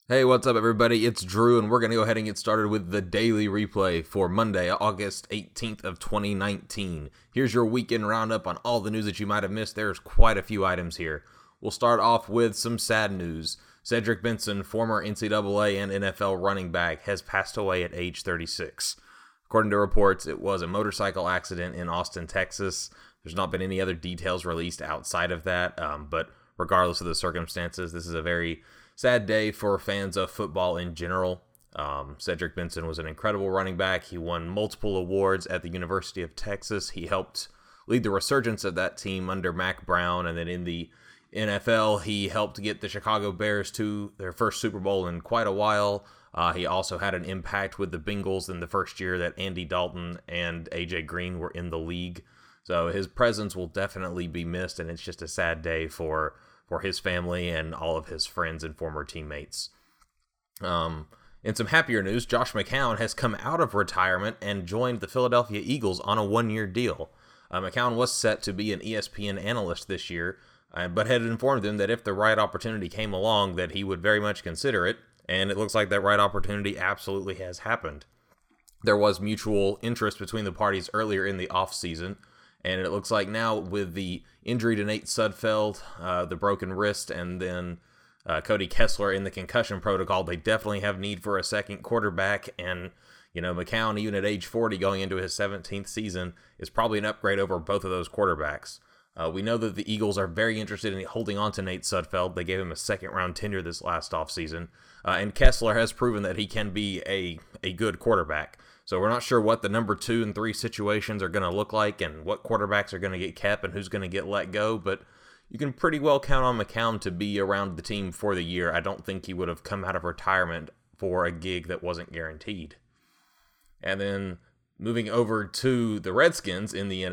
Hey, what's up, everybody? It's Drew, and we're going to go ahead and get started with the daily replay for Monday, August 18th of 2019. Here's your weekend roundup on all the news that you might have missed. There's quite a few items here. We'll start off with some sad news. Cedric Benson, former NCAA and NFL running back, has passed away at age 36. According to reports, it was a motorcycle accident in Austin, Texas. There's not been any other details released outside of that, but regardless of the circumstances, this is a very sad day for fans of football in general. Cedric Benson was an incredible running back. He won multiple awards at the University of Texas. He helped lead the resurgence of that team under Mack Brown, and then in the NFL, he helped get the Chicago Bears to their first Super Bowl in quite a while. He also had an impact with the Bengals in the first year that Andy Dalton and A.J. Green were in the league. So his presence will definitely be missed, and it's just a sad day for his family and all of his friends and former teammates. In some happier news, Josh McCown has come out of retirement and joined the Philadelphia Eagles on a one-year deal. McCown was set to be an ESPN analyst this year, but had informed them that if the right opportunity came along, that he would very much consider it, and it looks like that right opportunity absolutely has happened. There was mutual interest between the parties earlier in the offseason, and it looks like now with the injury to Nate Sudfeld, the broken wrist, and then Cody Kessler in the concussion protocol, they definitely have need for a second quarterback. And, McCown, even at age 40, going into his 17th season, is probably an upgrade over both of those quarterbacks. We know that the Eagles are very interested in holding on to Nate Sudfeld. They gave him a second-round tenure this last offseason. And Kessler has proven that he can be a good quarterback. So we're not sure what the number 2 and 3 situations are going to look like and what quarterbacks are going to get kept and who's going to get let go, but you can pretty well count on McCown to be around the team for the year. I don't think he would have come out of retirement for a gig that wasn't guaranteed. And then moving over to the Redskins in the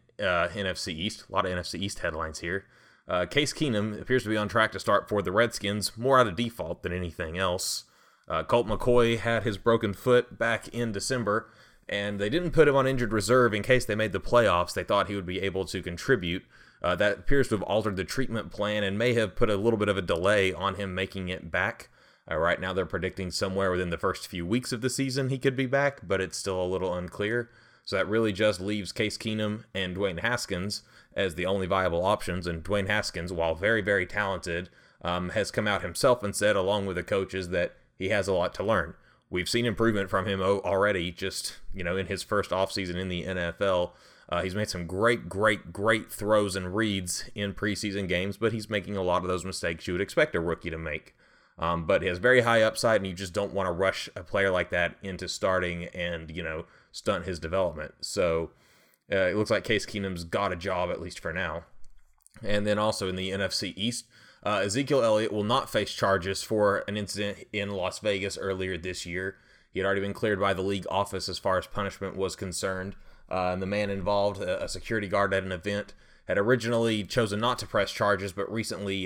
NFC East, a lot of NFC East headlines here. Case Keenum appears to be on track to start for the Redskins, more out of default than anything else. Colt McCoy had his broken foot back in December, and they didn't put him on injured reserve in case they made the playoffs. They thought he would be able to contribute. That appears to have altered the treatment plan and may have put a little bit of a delay on him making it back. Right now they're predicting somewhere within the first few weeks of the season he could be back, but it's still a little unclear. So that really just leaves Case Keenum and Dwayne Haskins as the only viable options. And Dwayne Haskins, while very, very talented, has come out himself and said, along with the coaches, that he has a lot to learn. We've seen improvement from him already just, in his first offseason in the NFL. He's made some great throws and reads in preseason games, but he's making a lot of those mistakes you would expect a rookie to make. But he has very high upside, and you just don't want to rush a player like that into starting and, stunt his development. So it looks like Case Keenum's got a job, at least for now. And then also in the NFC East, Ezekiel Elliott will not face charges for an incident in Las Vegas earlier this year. He had already been cleared by the league office as far as punishment was concerned. And the man involved, a security guard at an event, had originally chosen not to press charges, but recently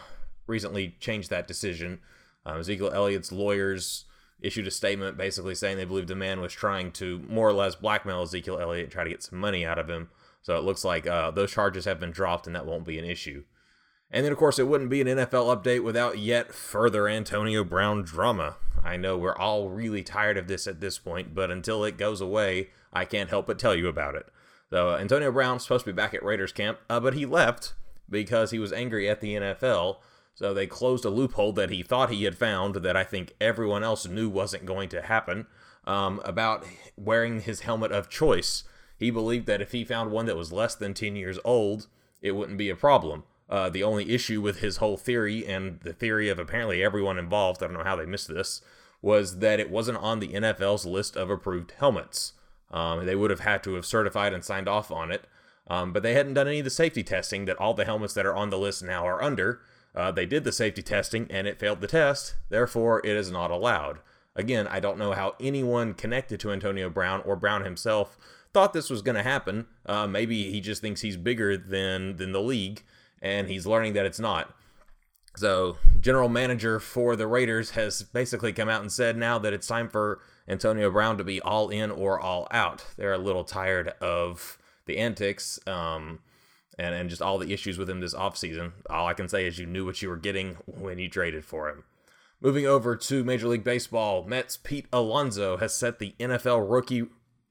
changed that decision. Ezekiel Elliott's lawyers issued a statement basically saying they believe the man was trying to more or less blackmail Ezekiel Elliott and try to get some money out of him. So it looks like those charges have been dropped and that won't be an issue. And then, of course, it wouldn't be an NFL update without yet further Antonio Brown drama. I know we're all really tired of this at this point, but until it goes away, I can't help but tell you about it. So Antonio Brown's supposed to be back at Raiders camp, but he left because he was angry at the NFL. So they closed a loophole that he thought he had found that I think everyone else knew wasn't going to happen, about wearing his helmet of choice. He believed that if he found one that was less than 10 years old, it wouldn't be a problem. The only issue with his whole theory, and the theory of apparently everyone involved, I don't know how they missed this, was that it wasn't on the NFL's list of approved helmets. They would have had to have certified and signed off on it, but they hadn't done any of the safety testing that all the helmets that are on the list now are under. They did the safety testing, and it failed the test, therefore it is not allowed. Again, I don't know how anyone connected to Antonio Brown or Brown himself thought this was going to happen. Maybe he just thinks he's bigger than the league, and he's learning that it's not. So, general manager for the Raiders has basically come out and said now that it's time for Antonio Brown to be all in or all out. They're a little tired of the antics, and just all the issues with him this offseason. All I can say is you knew what you were getting when you traded for him. Moving over to Major League Baseball, Mets' Pete Alonso has set the the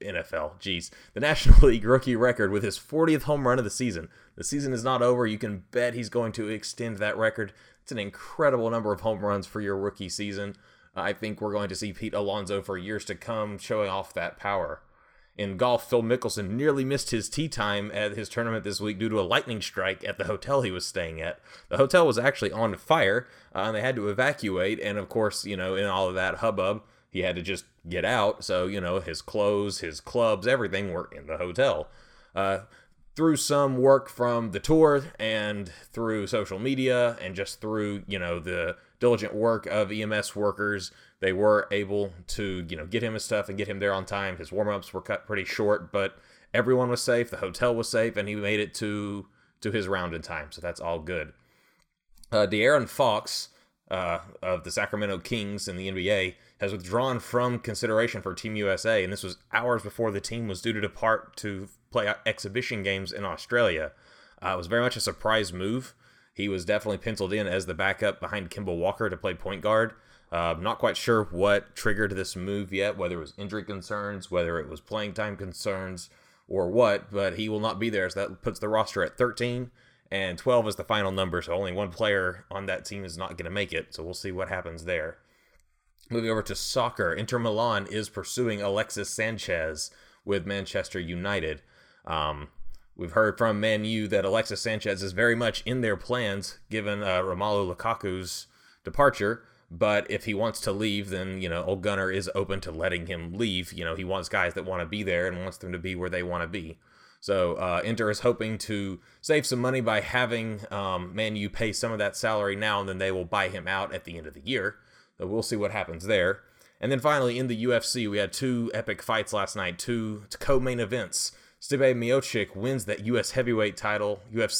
National League rookie record with his 40th home run of the season. The season is not over. You can bet he's going to extend that record. It's an incredible number of home runs for your rookie season. I think we're going to see Pete Alonso for years to come showing off that power. In golf, Phil Mickelson nearly missed his tee time at his tournament this week due to a lightning strike at the hotel he was staying at. The hotel was actually on fire, and they had to evacuate, and of course, in all of that hubbub, he had to just get out, so, his clothes, his clubs, everything were in the hotel. Through some work from the tour and through social media and just through, the diligent work of EMS workers, they were able to, get him his stuff and get him there on time. His warm-ups were cut pretty short, but everyone was safe, the hotel was safe, and he made it to his round in time, so that's all good. De'Aaron Fox of the Sacramento Kings in the NBA has withdrawn from consideration for Team USA, and this was hours before the team was due to depart to play exhibition games in Australia. It was very much a surprise move. He was definitely penciled in as the backup behind Kemba Walker to play point guard. Not quite sure what triggered this move yet, whether it was injury concerns, whether it was playing time concerns, or what, but he will not be there, so that puts the roster at 13, and 12 is the final number, so only one player on that team is not going to make it, so we'll see what happens there. Moving over to soccer, Inter Milan is pursuing Alexis Sanchez with Manchester United. We've heard from Man U that Alexis Sanchez is very much in their plans, given Romelu Lukaku's departure. But if he wants to leave, then, Ole Gunnar is open to letting him leave. He wants guys that want to be there and wants them to be where they want to be. So Inter is hoping to save some money by having Man U pay some of that salary now, and then they will buy him out at the end of the year. So we'll see what happens there. And then finally, in the UFC, we had two epic fights last night, two co-main events. Stipe Miocic wins that UFC heavyweight title,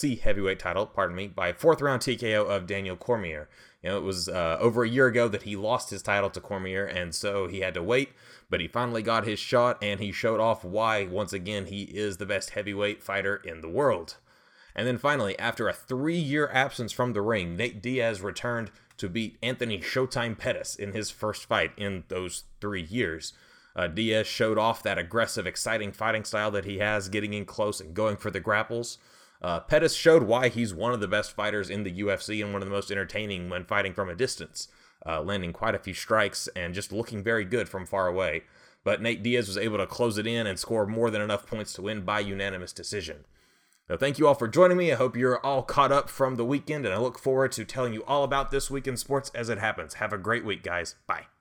by fourth round TKO of Daniel Cormier. It was over a year ago that he lost his title to Cormier, and so he had to wait, but he finally got his shot, and he showed off why, once again, he is the best heavyweight fighter in the world. And then finally, after a 3-year absence from the ring, Nate Diaz returned to beat Anthony Showtime Pettis in his first fight in those 3 years. Diaz showed off that aggressive, exciting fighting style that he has, getting in close and going for the grapples. Pettis showed why he's one of the best fighters in the UFC and one of the most entertaining when fighting from a distance, landing quite a few strikes and just looking very good from far away. But Nate Diaz was able to close it in and score more than enough points to win by unanimous decision. So thank you all for joining me. I hope you're all caught up from the weekend, and I look forward to telling you all about this week in sports as it happens. Have a great week, guys. Bye.